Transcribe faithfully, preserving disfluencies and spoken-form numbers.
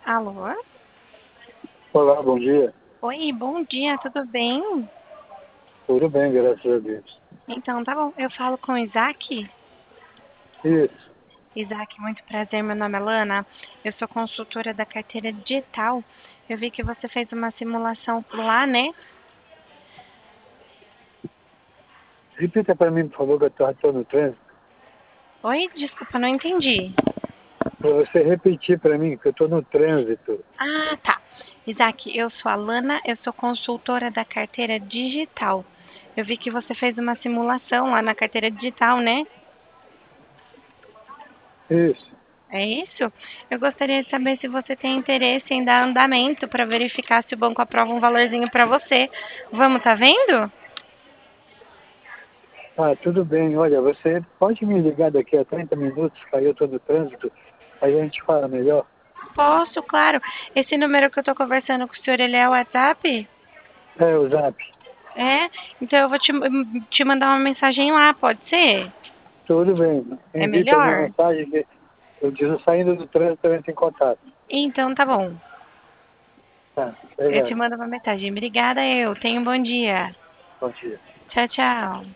Alô? Olá, bom dia. Oi, bom dia, tudo bem? Tudo bem, graças a Deus. Então, tá bom. Eu falo com o Isaac. Isso, Isaac, muito prazer. Meu nome é Lana. Eu sou consultora da carteira digital. Eu vi que você fez uma simulação por lá, né? repita para mim, por favor, que eu estou no trânsito. Oi, desculpa, não entendi. Para você repetir para mim, que eu estou no trânsito. Ah, tá. Isaac, eu sou a Lana, eu sou consultora da carteira digital. Eu vi que você fez uma simulação lá na carteira digital, né? Isso. É isso? Eu gostaria de saber se você tem interesse em dar andamento para verificar se o banco aprova um valorzinho para você. Vamos, tá vendo? Ah, tudo bem. Olha, você pode me ligar daqui a trinta minutos, que aí eu estou no trânsito, aí a gente fala melhor. Posso, claro. Esse número que eu tô conversando com o senhor, ele é o WhatsApp? É, o Zap. É? Então eu vou te, te mandar uma mensagem lá, pode ser? Tudo bem. É Envie para mim a melhor? mensagem que eu digo saindo do trânsito, eu entro em contato. Então tá bom. Tá, Eu te obrigado. mando uma mensagem. Obrigada, eu. Tenha um bom dia. Bom dia. Tchau, tchau.